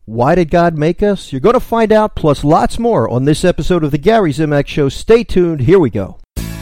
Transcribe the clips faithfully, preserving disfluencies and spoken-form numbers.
Why did God make us? You're going to find out, plus lots more on this episode of the Gary Zimak Show. Stay tuned. Here we go.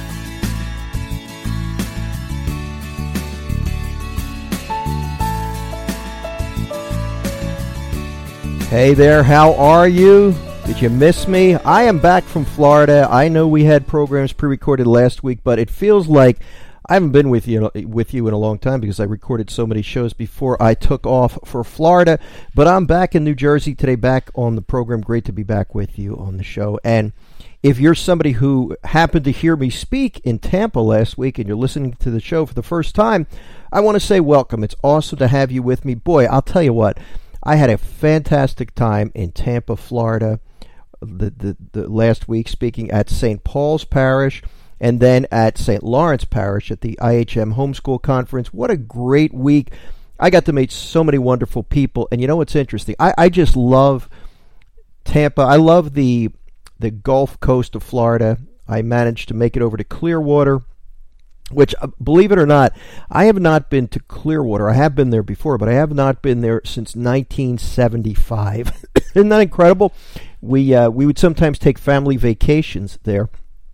Hey there, how are you? Did you miss me? I am back from Florida. I know we had programs pre-recorded last week, but it feels like I haven't been with you with you in a long time because I recorded so many shows before I took off for Florida. But I'm back in New Jersey today, back on the program. Great to be back with you on the show. And if you're somebody who happened to hear me speak in Tampa last week and you're listening to the show for the first time, I want to say welcome. It's awesome to have you with me. Boy, I'll tell you what, I had a fantastic time in Tampa, Florida, the, the, the last week speaking at Saint Paul's Parish, and then at Saint Lawrence Parish at the I H M Homeschool Conference. What a great week. I got to meet so many wonderful people. And you know what's interesting? I, I just love Tampa. I love the the Gulf Coast of Florida. I managed to make it over to Clearwater, which, uh, believe it or not, I have not been to Clearwater. I have been there before, but I have not been there since nineteen seventy-five. Isn't that incredible? We, uh, we would sometimes take family vacations there.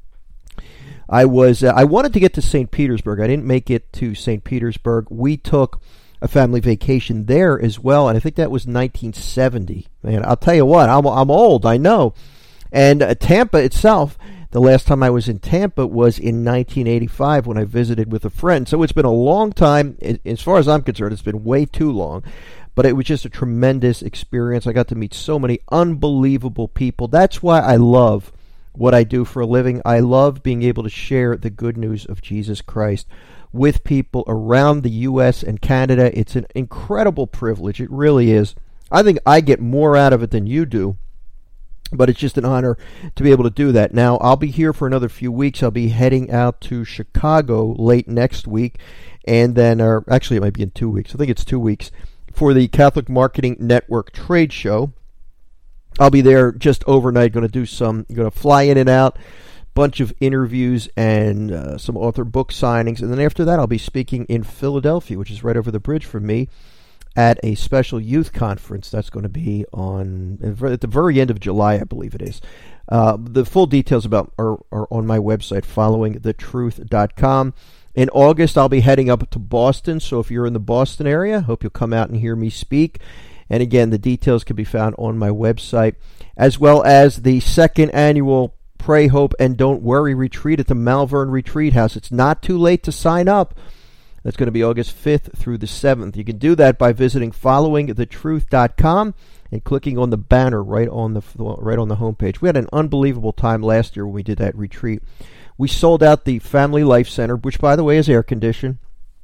I was uh, I wanted to get to Saint Petersburg. I didn't make it to Saint Petersburg. We took a family vacation there as well, and I think that was nineteen seventy. Man, I'll tell you what, I'm I'm old, I know. And uh, Tampa itself, the last time I was in Tampa was in nineteen eighty-five when I visited with a friend. So it's been a long time. As far as I'm concerned, it's been way too long. But it was just a tremendous experience. I got to meet so many unbelievable people. That's why I love what I do for a living. I love being able to share the good news of Jesus Christ with people around the U S and Canada. It's an incredible privilege. It really is. I think I get more out of it than you do, but it's just an honor to be able to do that. Now, I'll be here for another few weeks. I'll be heading out to Chicago late next week, and then, or actually it might be in two weeks. I think it's two weeks, for the Catholic Marketing Network Trade Show. I'll be there just overnight, going to do some, going to fly in and out, bunch of interviews and uh, some author book signings. And then after that, I'll be speaking in Philadelphia, which is right over the bridge from me, at a special youth conference. That's going to be on at the very end of July, I believe it is. Uh, the full details about are, are on my website, following the truth dot com. In August, I'll be heading up to Boston. So if you're in the Boston area, hope you'll come out and hear me speak. And again, the details can be found on my website, as well as the second annual Pray, Hope, and Don't Worry retreat at the Malvern Retreat House. It's not too late to sign up. That's going to be August fifth through the seventh. You can do that by visiting following the truth dot com and clicking on the banner right on the right on the homepage. We had an unbelievable time last year when we did that retreat. We sold out the Family Life Center, which, by the way, is air conditioned.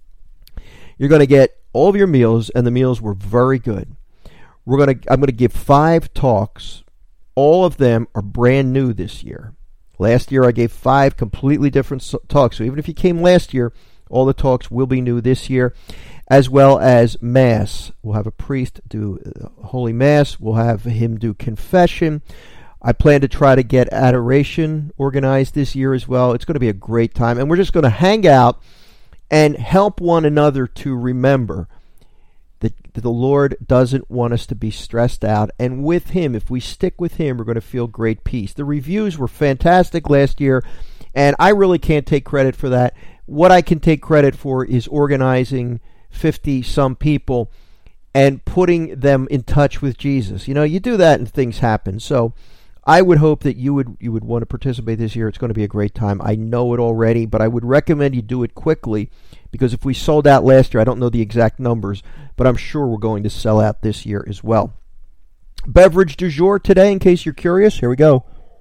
You're going to get all of your meals, and the meals were very good. We're going to. I'm going to give five talks. All of them are brand new this year. Last year I gave five completely different talks. So even if you came last year, all the talks will be new this year, as well as Mass. We'll have a priest do Holy Mass. We'll have him do confession. I plan to try to get adoration organized this year as well. It's going to be a great time, and we're just going to hang out and help one another to remember that the Lord doesn't want us to be stressed out. And with Him, if we stick with Him, we're going to feel great peace. The reviews were fantastic last year, and I really can't take credit for that. What I can take credit for is organizing fifty-some people and putting them in touch with Jesus. You know, you do that and things happen. So I would hope that you would you would want to participate this year. It's going to be a great time. I know it already, but I would recommend you do it quickly, because if we sold out last year, I don't know the exact numbers, but I'm sure we're going to sell out this year as well. Beverage du jour today, in case you're curious, here we go.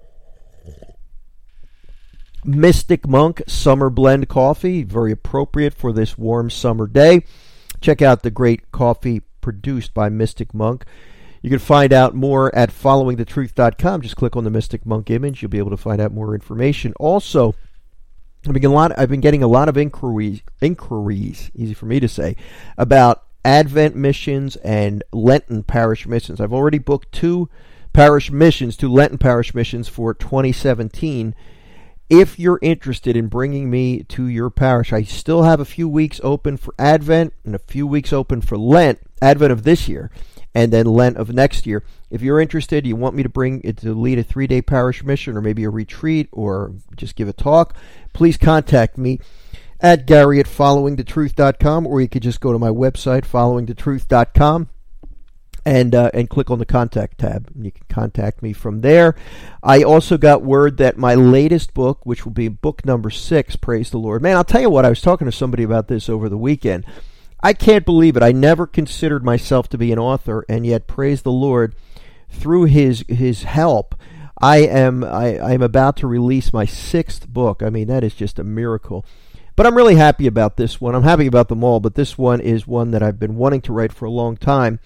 Mystic Monk Summer Blend Coffee, very appropriate for this warm summer day. Check out the great coffee produced by Mystic Monk. You can find out more at following the truth dot com. Just click on the Mystic Monk image. You'll be able to find out more information. Also, I've been, a lot, I've been getting a lot of inquiries, inquiries, easy for me to say, about Advent missions and Lenten parish missions. I've already booked two parish missions, two Lenten parish missions for twenty seventeen. If you're interested in bringing me to your parish, I still have a few weeks open for Advent and a few weeks open for Lent, Advent of this year. and then Lent of next year. If you're interested, you want me to bring it to lead a three-day parish mission or maybe a retreat or just give a talk, please contact me at Gary at following the truth dot com, or you could just go to my website, following the truth dot com, and uh, and click on the contact tab. You can contact me from there. I also got word that my latest book, which will be book number six, praise the Lord. Man, I'll tell you what, I was talking to somebody about this over the weekend. I can't believe it. I never considered myself to be an author, and yet, praise the Lord, through his his help, I am I, I am about to release my sixth book. I mean, that is just a miracle. But I'm really happy about this one. I'm happy about them all, but this one is one that I've been wanting to write for a long time.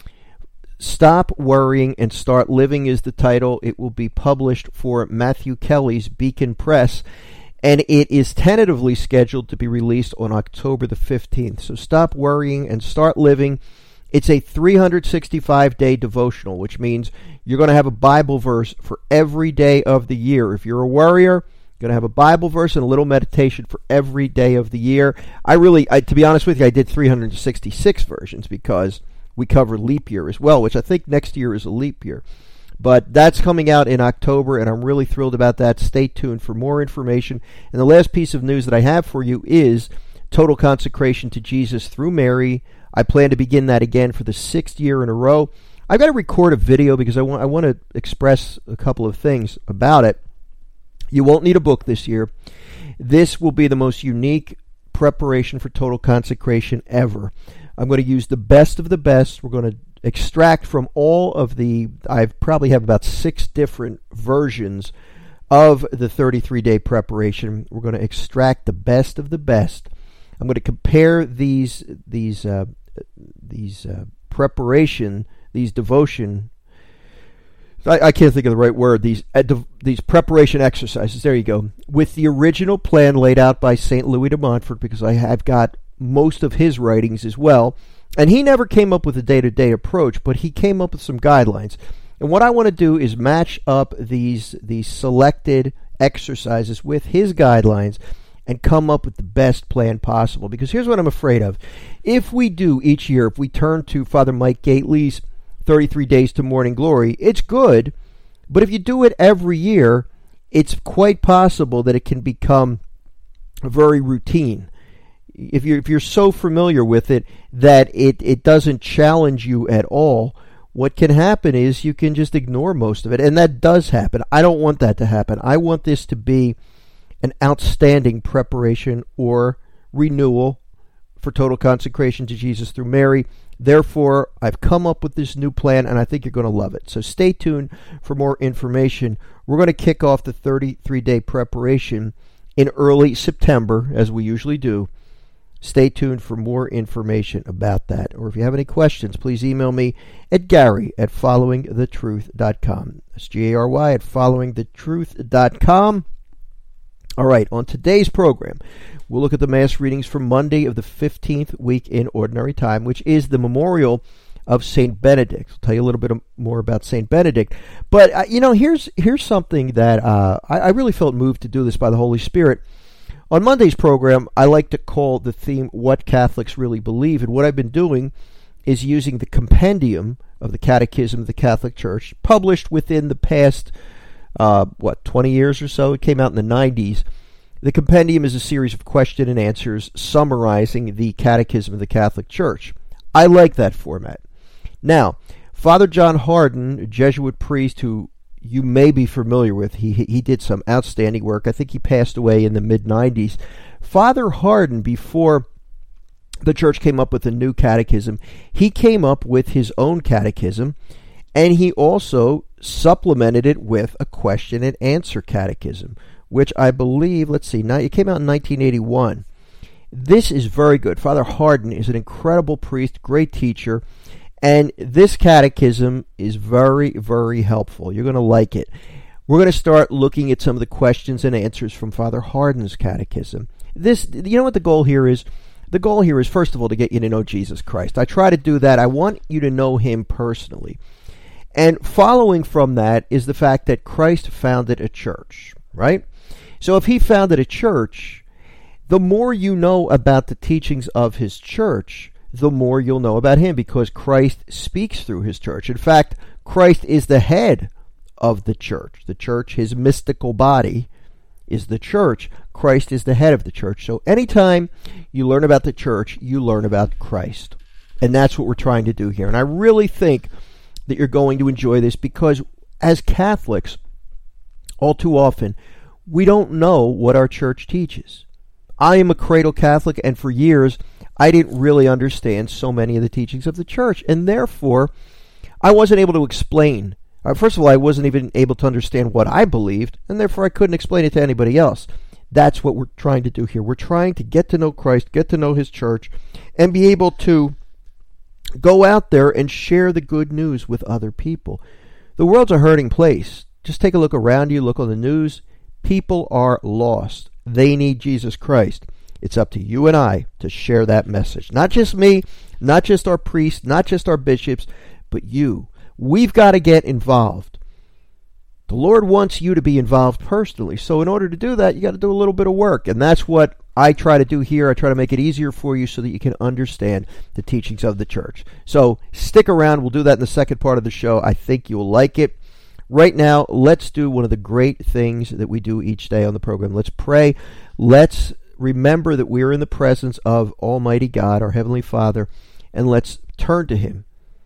Stop Worrying and Start Living is the title. It will be published for Matthew Kelly's Beacon Press, and it is tentatively scheduled to be released on October the fifteenth. So Stop Worrying and Start Living. It's a three hundred sixty-five day devotional, which means you're going to have a Bible verse for every day of the year. If you're a worrier, you're going to have a Bible verse and a little meditation for every day of the year. I really, I, to be honest with you, I did three hundred sixty-six versions because we cover leap year as well, which I think next year is a leap year. But that's coming out in October, and I'm really thrilled about that. Stay tuned for more information. And the last piece of news that I have for you is total consecration to Jesus through Mary. I plan to begin that again for the sixth year in a row. I've got to record a video because I want I want to express a couple of things about it. You won't need a book this year. This will be the most unique preparation for total consecration ever. I'm going to use the best of the best. We're going to extract from all of the, I probably have about six different versions of the thirty-three day preparation. We're going to extract the best of the best. I'm going to compare these these uh, these uh, preparation, these devotion. I, I can't think of the right word. These uh, de- these preparation exercises. There you go. With the original plan laid out by Saint Louis de Montfort, because I have got most of his writings as well. And he never came up with a day-to-day approach, but he came up with some guidelines. And what I want to do is match up these these selected exercises with his guidelines and come up with the best plan possible. Because here's what I'm afraid of. If we do each year, if we turn to Father Mike Gately's thirty-three Days to Morning Glory, it's good. But if you do it every year, it's quite possible that it can become very routine. If you're, if you're so familiar with it that it, it doesn't challenge you at all, what can happen is you can just ignore most of it. And that does happen. I don't want that to happen. I want this to be an outstanding preparation or renewal for total consecration to Jesus through Mary. Therefore, I've come up with this new plan, and I think you're going to love it. So stay tuned for more information. We're going to kick off the thirty-three day preparation in early September, as we usually do. Stay tuned for more information about that. Or if you have any questions, please email me at Gary at following the truth dot com. That's G A R Y at following the truth dot com. All right, on today's program, we'll look at the Mass readings for Monday of the fifteenth week in Ordinary Time, which is the memorial of Saint Benedict. I'll tell you a little bit more about Saint Benedict. But, uh, you know, here's here's something that uh, I, I really felt moved to do this by the Holy Spirit. On Monday's program, I like to call the theme What Catholics Really Believe. And what I've been doing is using the compendium of the Catechism of the Catholic Church, published within the past, uh, what, twenty years or so. It came out in the nineties. The compendium is a series of question and answers summarizing the Catechism of the Catholic Church. I like that format. Now, Father John Hardon, a Jesuit priest who you may be familiar with. He he did some outstanding work. I think he passed away in the mid nineties. Father Hardon, before the church came up with a new catechism, he came up with his own catechism, and he also supplemented it with a question and answer catechism, which I believe, let's see, now it came out in nineteen eighty-one. This is very good. Father Hardon is an incredible priest, great teacher. And this catechism is very, very helpful. You're going to like it. We're going to start looking at some of the questions and answers from Father Hardon's catechism. This, you know what the goal here is? The goal here is, first of all, to get you to know Jesus Christ. I try to do that. I want you to know him personally. And following from that is the fact that Christ founded a church, right? So if he founded a church, the more you know about the teachings of his church, the more you'll know about him, because Christ speaks through his church. In fact, Christ is the head of the church. The church, his mystical body, is the church. Christ is the head of the church. So anytime you learn about the church, you learn about Christ. And that's what we're trying to do here. And I really think that you're going to enjoy this, because as Catholics, all too often, we don't know what our church teaches. I am a cradle Catholic, and for years, I didn't really understand so many of the teachings of the church. And therefore, I wasn't able to explain. Uh, first of all, I wasn't even able to understand what I believed, and therefore I couldn't explain it to anybody else. That's what we're trying to do here. We're trying to get to know Christ, get to know his church, and be able to go out there and share the good news with other people. The world's a hurting place. Just take a look around you, look on the news. People are lost. They need Jesus Christ. It's up to you and I to share that message. Not just me, not just our priests, not just our bishops, but you. We've got to get involved. The Lord wants you to be involved personally. So in order to do that, you got to do a little bit of work. And that's what I try to do here. I try to make it easier for you so that you can understand the teachings of the church. So stick around. We'll do that in the second part of the show. I think you'll like it. Right now, let's do one of the great things that we do each day on the program. Let's pray. Let's remember that we're in the presence of Almighty God, our Heavenly Father, and let's turn to him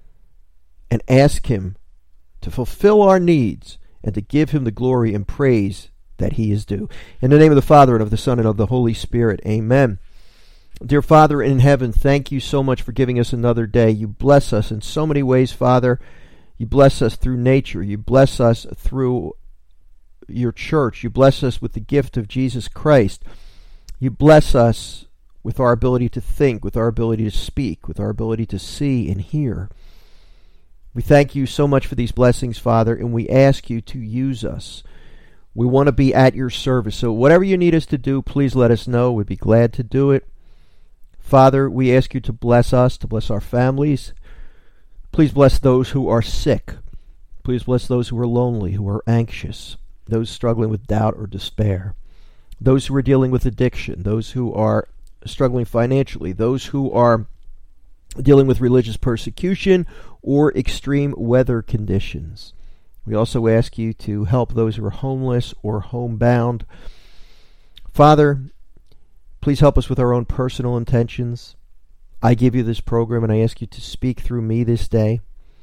and ask him to fulfill our needs and to give him the glory and praise that he is due. In the name of the Father, and of the Son, and of the Holy Spirit, amen. Dear Father in heaven, thank you so much for giving us another day. You bless us in so many ways, Father. You bless us through nature. You bless us through your church. You bless us with the gift of Jesus Christ. You bless us with our ability to think, with our ability to speak, with our ability to see and hear. We thank you so much for these blessings, Father, and we ask you to use us. We want to be at your service. So whatever you need us to do, please let us know. We'd be glad to do it. Father, we ask you to bless us, to bless our families. Please bless those who are sick. Please bless those who are lonely, who are anxious, those struggling with doubt or despair, those who are dealing with addiction, those who are struggling financially, those who are dealing with religious persecution or extreme weather conditions. We also ask you to help those who are homeless or homebound. Father, please help us with our own personal intentions. I give you this program and I ask you to speak through me this day.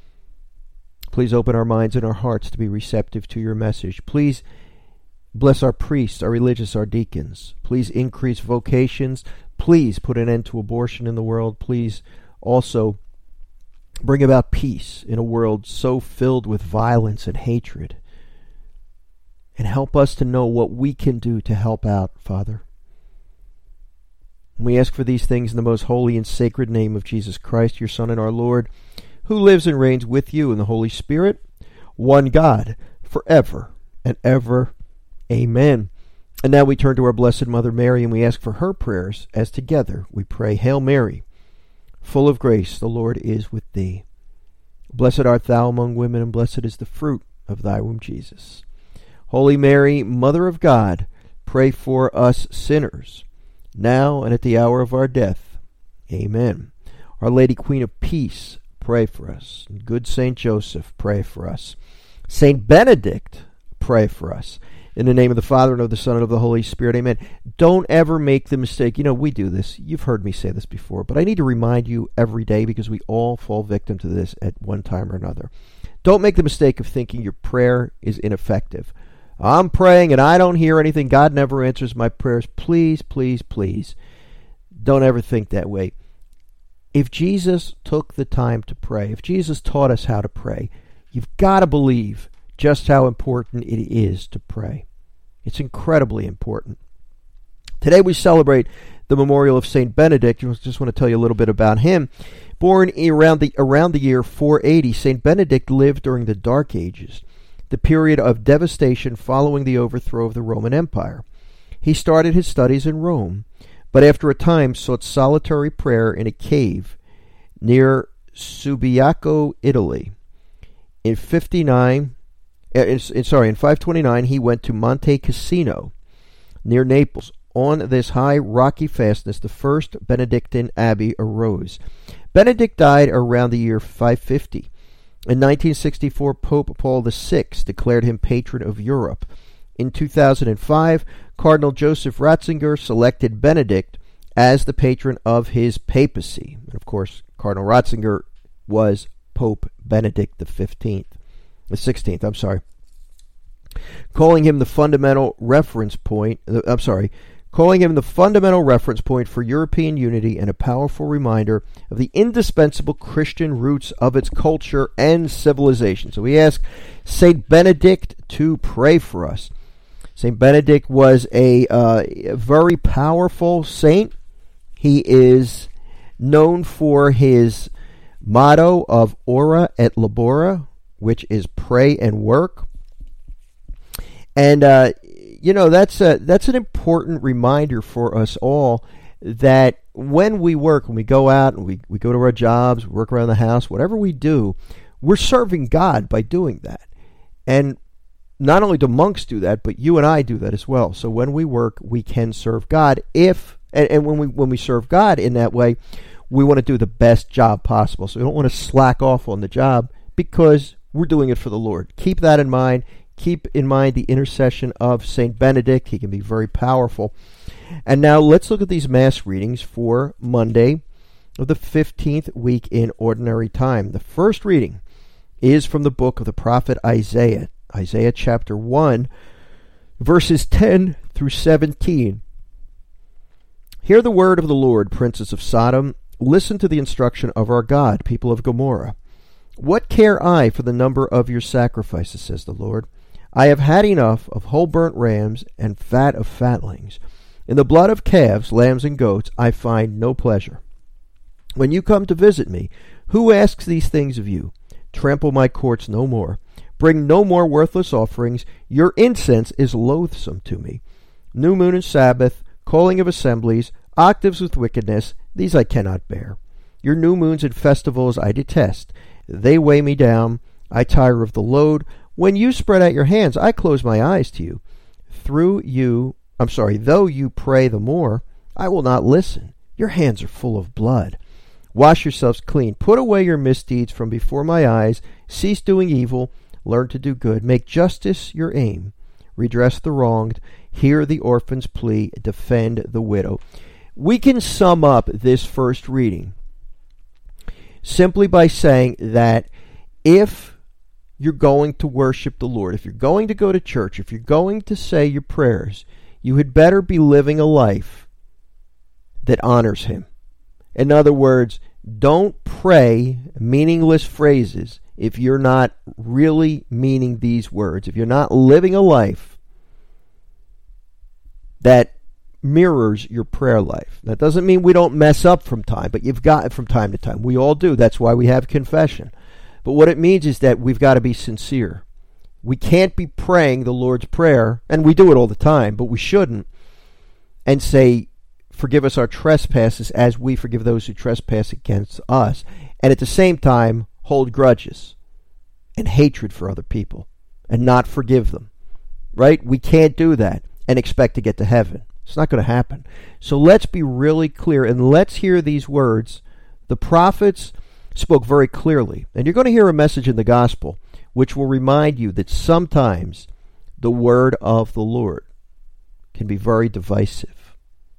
Please open our minds and our hearts to be receptive to your message. Please bless our priests, our religious, our deacons. Please increase vocations. Please put an end to abortion in the world. Please also bring about peace in a world so filled with violence and hatred. And help us to know what we can do to help out, Father. We ask for these things in the most holy and sacred name of Jesus Christ, your Son and our Lord, who lives and reigns with you in the Holy Spirit, one God, forever and ever. Amen. And now we turn to our Blessed Mother Mary, and we ask for her prayers as together we pray, Hail Mary, full of grace, the Lord is with thee. Blessed art thou among women, and blessed is the fruit of thy womb, Jesus. Holy Mary, Mother of God, pray for us sinners, now and at the hour of our death. Amen. Our Lady Queen of Peace, pray for us. And good Saint Joseph, pray for us. Saint Benedict, pray for us. In the name of the Father, and of the Son, and of the Holy Spirit, amen. Don't ever make the mistake. You know, we do this. You've heard me say this before, but I need to remind you every day because we all fall victim to this at one time or another. Don't make the mistake of thinking your prayer is ineffective. I'm praying and I don't hear anything. God never answers my prayers. Please, please, please, don't ever think that way. If Jesus took the time to pray, if Jesus taught us how to pray, you've got to believe just how important it is to pray. It's incredibly important. Today we celebrate the memorial of Saint Benedict. I just want to tell you a little bit about him. Born around the around the year four eighty, Saint Benedict lived during the Dark Ages, the period of devastation following the overthrow of the Roman Empire. He started his studies in Rome, but after a time sought solitary prayer in a cave near Subiaco, Italy. In fifty-nine In, in, sorry, in five twenty-nine, he went to Monte Cassino, near Naples, on this high rocky fastness, the first Benedictine abbey arose. Benedict died around the year five fifty. In nineteen sixty-four, Pope Paul the Sixth declared him patron of Europe. In two thousand five, Cardinal Joseph Ratzinger selected Benedict as the patron of his papacy. And of course, Cardinal Ratzinger was Pope Benedict the fifteenth, the sixteenth, I'm sorry. Calling him the fundamental reference point, uh, I'm sorry, calling him the fundamental reference point for European unity and a powerful reminder of the indispensable Christian roots of its culture and civilization. So we ask Saint Benedict to pray for us. Saint Benedict was a, uh, a very powerful saint. He is known for his motto of ora et labora, which is pray and work. And, uh, you know, that's a, that's an important reminder for us all that when we work, when we go out and we, we go to our jobs, work around the house, whatever we do, we're serving God by doing that. And not only do monks do that, but you and I do that as well. So when we work, we can serve God. If and, and when we when we serve God in that way, we want to do the best job possible. So we don't want to slack off on the job because we're doing it for the Lord. Keep that in mind. Keep in mind the intercession of Saint Benedict. He can be very powerful. And now let's look at these Mass readings for Monday of the fifteenth week in Ordinary Time. The first reading is from the book of the prophet Isaiah, Isaiah chapter one, verses ten through seventeen. Hear the word of the Lord, princes of Sodom. Listen to the instruction of our God, people of Gomorrah. What care I for the number of your sacrifices, says the Lord? I have had enough of whole burnt rams and fat of fatlings. In the blood of calves, lambs, and goats I find no pleasure. When you come to visit me, who asks these things of you? Trample my courts no more. Bring no more worthless offerings. Your incense is loathsome to me. New moon and Sabbath, calling of assemblies, octaves with wickedness, these I cannot bear. Your new moons and festivals I detest. They weigh me down. I tire of the load. When you spread out your hands, I close my eyes to you. Through you, I'm sorry, though you pray the more, I will not listen. Your hands are full of blood. Wash yourselves clean. Put away your misdeeds from before my eyes. Cease doing evil. Learn to do good. Make justice your aim. Redress the wronged. Hear the orphan's plea. Defend the widow. We can sum up this first reading simply by saying that if you're going to worship the Lord, if you're going to go to church, if you're going to say your prayers, you had better be living a life that honors Him. In other words, don't pray meaningless phrases if you're not really meaning these words, if you're not living a life that mirrors your prayer life. That doesn't mean we don't mess up from time, but you've got it from time to time. We all do. That's why we have confession. But what it means is that we've got to be sincere. We can't be praying the Lord's Prayer, and we do it all the time, but we shouldn't, and say, forgive us our trespasses as we forgive those who trespass against us, and at the same time hold grudges and hatred for other people and not forgive them. Right? We can't do that and expect to get to heaven. It's not going to happen. So let's be really clear, and let's hear these words. The prophets spoke very clearly, and you're going to hear a message in the gospel which will remind you that sometimes the word of the Lord can be very divisive.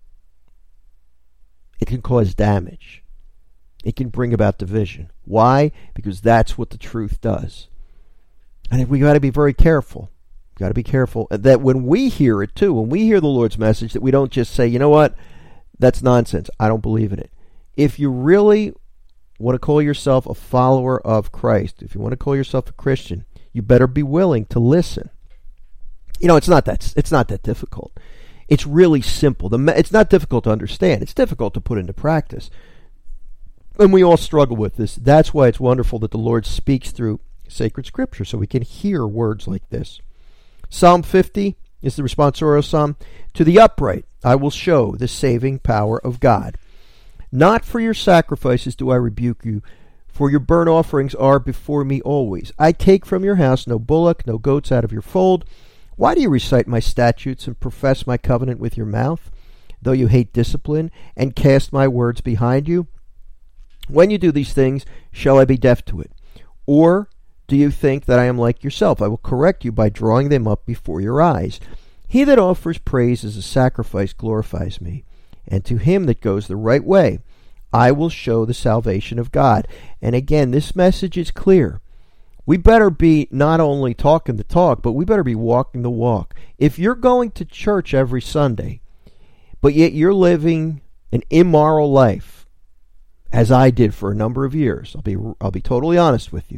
It can cause damage. It can bring about division. Why? Because that's what the truth does. And we got to be very careful. Got to be careful that when we hear it too, when we hear the Lord's message, that we don't just say, you know what, that's nonsense. I don't believe in it. If you really want to call yourself a follower of Christ, if you want to call yourself a Christian, you better be willing to listen. You know, it's not that it's not that difficult. It's really simple. The it's not difficult to understand. It's difficult to put into practice. And we all struggle with this. That's why it's wonderful that the Lord speaks through sacred scripture so we can hear words like this. Psalm fifty is the responsorial psalm. To the upright I will show the saving power of God. Not for your sacrifices do I rebuke you, for your burnt offerings are before me always. I take from your house no bullock, no goats out of your fold. Why do you recite my statutes and profess my covenant with your mouth? though you hate discipline, and cast my words behind you? When you do these things, shall I be deaf to it? Or do you think that I am like yourself? I will correct you by drawing them up before your eyes. He that offers praise as a sacrifice glorifies me, and to him that goes the right way, I will show the salvation of God. And again, this message is clear. We better be not only talking the talk, but we better be walking the walk. If you're going to church every Sunday, but yet you're living an immoral life, as I did for a number of years, I'll be I'll be totally honest with you.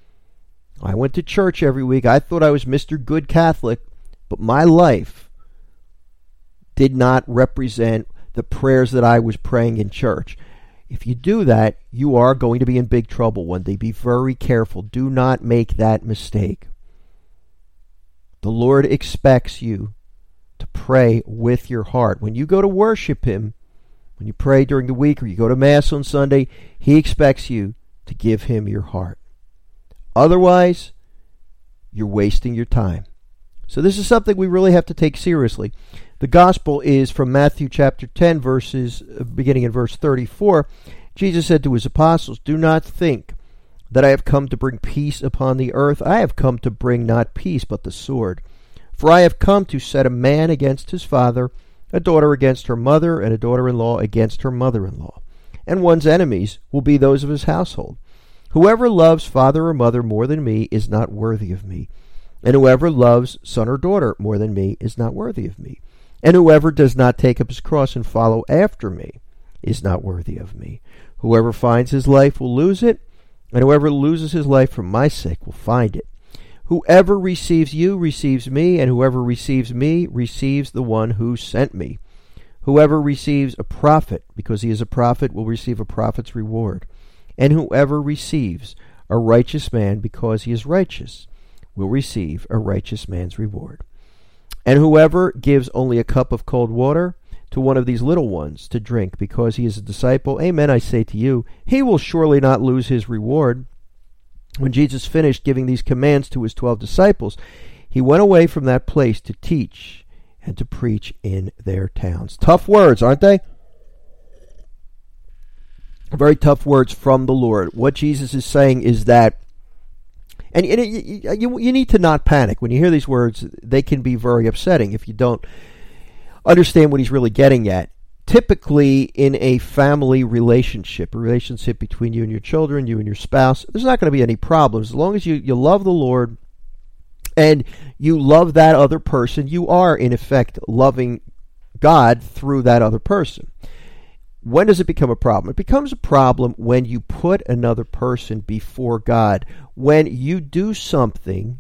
I went to church every week. I thought I was Mister Good Catholic, but my life did not represent the prayers that I was praying in church. If you do that, you are going to be in big trouble one day. Be very careful. Do not make that mistake. The Lord expects you to pray with your heart. When you go to worship Him, when you pray during the week or you go to Mass on Sunday, He expects you to give Him your heart. Otherwise, you're wasting your time. So this is something we really have to take seriously. The gospel is from Matthew chapter ten, verses beginning in verse thirty-four. Jesus said to his apostles, "Do not think that I have come to bring peace upon the earth. I have come to bring not peace, but the sword. For I have come to set a man against his father, a daughter against her mother, and a daughter-in-law against her mother-in-law. And one's enemies will be those of his household. Whoever loves father or mother more than me is not worthy of me. And whoever loves son or daughter more than me is not worthy of me. And whoever does not take up his cross and follow after me is not worthy of me. Whoever finds his life will lose it, and whoever loses his life for my sake will find it. Whoever receives you receives me, and whoever receives me receives the one who sent me. Whoever receives a prophet, because he is a prophet, will receive a prophet's reward. And whoever receives a righteous man, because he is righteous, will receive a righteous man's reward. And whoever gives only a cup of cold water to one of these little ones to drink, because he is a disciple, amen, I say to you, he will surely not lose his reward." When Jesus finished giving these commands to his twelve disciples, he went away from that place to teach and to preach in their towns. Tough words, aren't they? Very tough words from the Lord. What Jesus is saying is that, and you, you, you need to not panic. When you hear these words, they can be very upsetting if you don't understand what he's really getting at. Typically, in a family relationship, a relationship between you and your children, you and your spouse, there's not going to be any problems. As long as you, you love the Lord and you love that other person, you are, in effect, loving God through that other person. When does it become a problem? It becomes a problem when you put another person before God. When you do something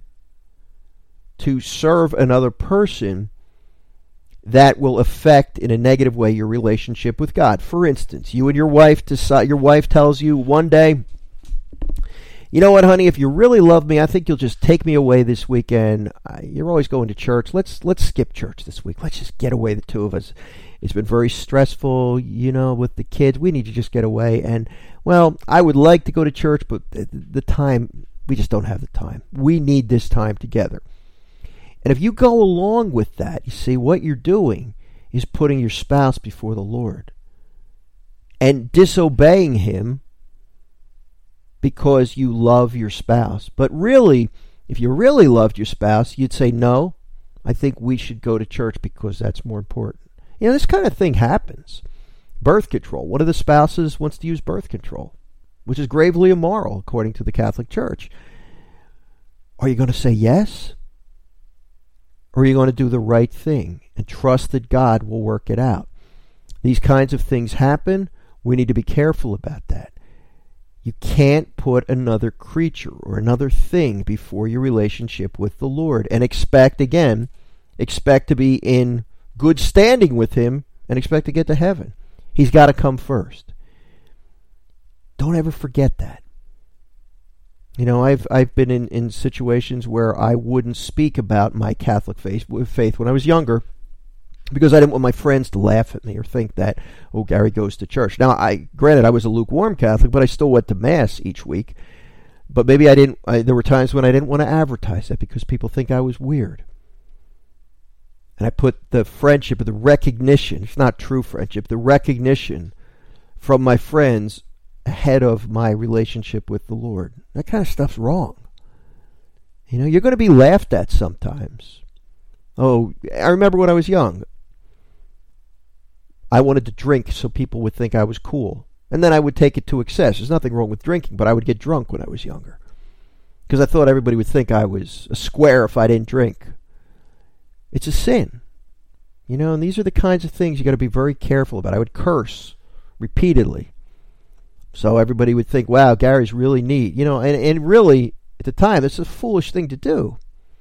to serve another person that will affect in a negative way your relationship with God. For instance, you and your wife decide, your wife tells you one day, "You know what, honey, if you really love me, I think you'll just take me away this weekend. You're always going to church. Let's let's skip church this week. Let's just get away, the two of us. It's been very stressful, you know, with the kids. We need to just get away. And, well, I would like to go to church, but the, the time, we just don't have the time. We need this time together." And if you go along with that, you see, what you're doing is putting your spouse before the Lord and disobeying Him because you love your spouse. But really, if you really loved your spouse, you'd say, "No, I think we should go to church because that's more important." You know, this kind of thing happens. Birth control. One of the spouses wants to use birth control, which is gravely immoral according to the Catholic Church. Are you going to say yes? Or are you going to do the right thing and trust that God will work it out? These kinds of things happen. We need to be careful about that. You can't put another creature or another thing before your relationship with the Lord and expect, again, expect to be in good standing with Him and expect to get to heaven. He's got to come first. Don't ever forget that. You know, I've I've been in, in situations where I wouldn't speak about my Catholic faith, faith when I was younger because I didn't want my friends to laugh at me or think that, "Oh, Gary goes to church." Now, I granted I was a lukewarm Catholic, but I still went to Mass each week. But maybe I didn't. I, there were times when I didn't want to advertise that because people think I was weird. And I put the friendship, the recognition, it's not true friendship, the recognition from my friends ahead of my relationship with the Lord. That kind of stuff's wrong. You know, you're going to be laughed at sometimes. Oh, I remember when I was young, I wanted to drink so people would think I was cool. And then I would take it to excess. There's nothing wrong with drinking, but I would get drunk when I was younger. Because I thought everybody would think I was a square if I didn't drink. It's a sin. You know, and these are the kinds of things you got to be very careful about. I would curse repeatedly. So everybody would think, wow, Gary's really neat. You know, and, and really, at the time, it's a foolish thing to do.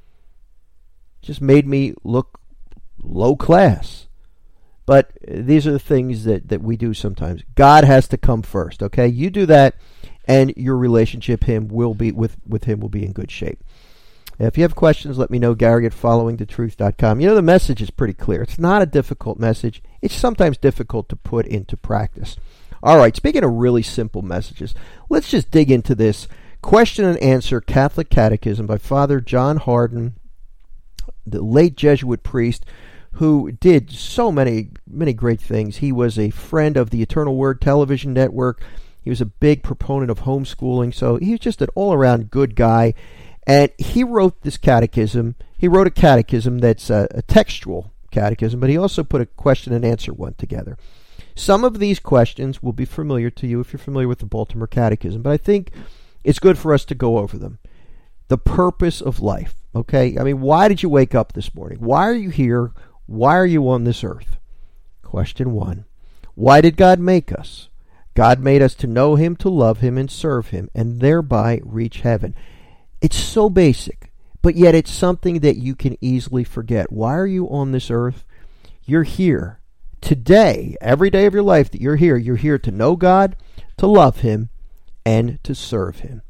It just made me look low class. But these are the things that, that we do sometimes. God has to come first, okay? You do that, and your relationship him will be with, with him will be in good shape. If you have questions, let me know, Gary at following the truth dot com. You know, the message is pretty clear. It's not a difficult message. It's sometimes difficult to put into practice. All right, speaking of really simple messages, let's just dig into this question and answer Catholic Catechism by Father John Hardon, the late Jesuit priest who did so many, many great things. He was a friend of the Eternal Word television network. He was a big proponent of homeschooling, so he was just an all-around good guy. And he wrote this catechism. He wrote a catechism that's a, a textual catechism, but he also put a question and answer one together. Some of these questions will be familiar to you if you're familiar with the Baltimore Catechism, but I think it's good for us to go over them. The purpose of life, okay? I mean, why did you wake up this morning? Why are you here? Why are you on this earth? Question one. Why did God make us? God made us to know him, to love him, and serve him, and thereby reach heaven. It's so basic, but yet it's something that you can easily forget. Why are you on this earth? You're here today, every day of your life that you're here. You're here to know God, to love him, and to serve him.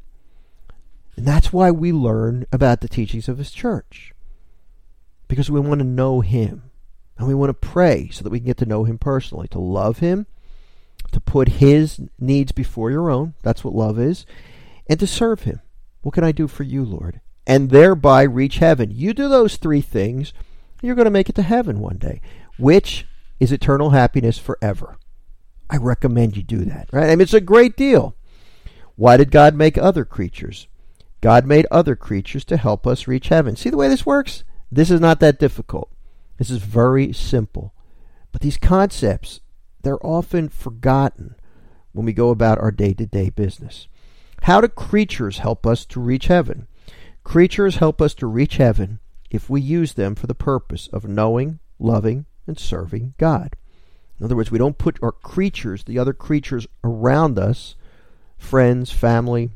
And that's why we learn about the teachings of his church. Because we want to know him. And we want to pray so that we can get to know him personally. To love him, to put his needs before your own. That's what love is. And to serve him. What can I do for you, Lord? And thereby reach heaven. You do those three things, you're going to make it to heaven one day, which is eternal happiness forever. I recommend you do that, right? I mean, it's a great deal. Why did God make other creatures? God made other creatures to help us reach heaven. See the way this works? This is not that difficult. This is very simple. But these concepts, they're often forgotten when we go about our day-to-day business. How do creatures help us to reach heaven? Creatures help us to reach heaven if we use them for the purpose of knowing, loving, and serving God. In other words, we don't put our creatures, the other creatures around us, friends, family,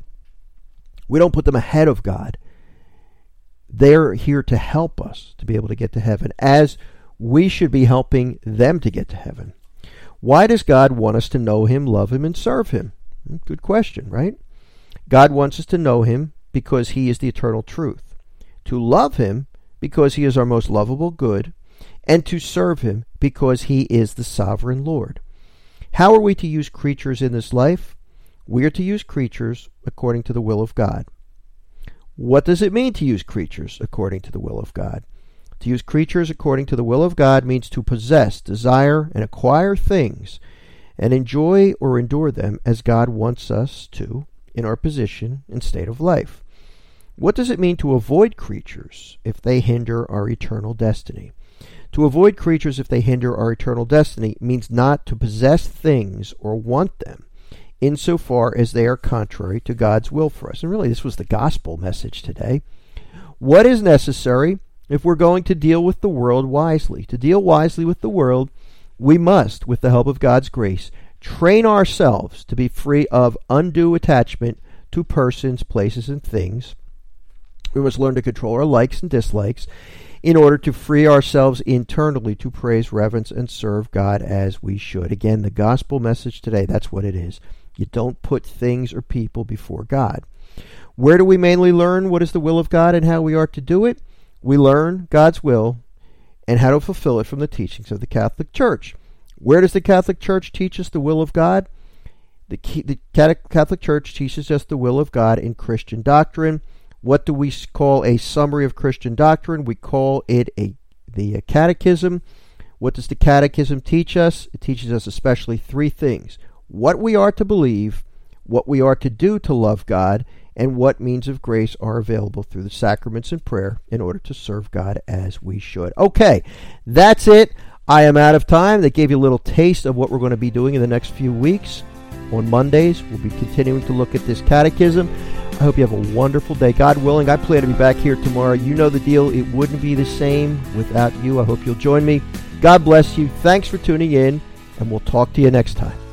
we don't put them ahead of God. They're here to help us to be able to get to heaven, as we should be helping them to get to heaven. Why does God want us to know him, love him, and serve him? Good question, right? God wants us to know him because he is the eternal truth, to love him because he is our most lovable good, and to serve him because he is the sovereign Lord. How are we to use creatures in this life? We are to use creatures according to the will of God. What does it mean to use creatures according to the will of God? To use creatures according to the will of God means to possess, desire, and acquire things, and enjoy or endure them as God wants us to in our position and state of life. What does it mean to avoid creatures if they hinder our eternal destiny? To avoid creatures if they hinder our eternal destiny means not to possess things or want them insofar as they are contrary to God's will for us. And really, this was the gospel message today. What is necessary if we're going to deal with the world wisely? To deal wisely with the world, we must, with the help of God's grace, train ourselves to be free of undue attachment to persons, places, and things. We must learn to control our likes and dislikes in order to free ourselves internally to praise, reverence, and serve God as we should. Again, the gospel message today, that's what it is. You don't put things or people before God. Where do we mainly learn what is the will of God and how we are to do it? We learn God's will and how to fulfill it from the teachings of the Catholic Church. Where does the Catholic Church teach us the will of God? The, the Catholic Church teaches us the will of God in Christian doctrine. What do we call a summary of Christian doctrine? We call it a the uh, Catechism. What does the Catechism teach us? It teaches us especially three things: what we are to believe, what we are to do to love God, and what means of grace are available through the sacraments and prayer in order to serve God as we should. Okay, that's it. I am out of time. That gave you a little taste of what we're going to be doing in the next few weeks. On Mondays, we'll be continuing to look at this catechism. I hope you have a wonderful day. God willing, I plan to be back here tomorrow. You know the deal. It wouldn't be the same without you. I hope you'll join me. God bless you. Thanks for tuning in, and we'll talk to you next time.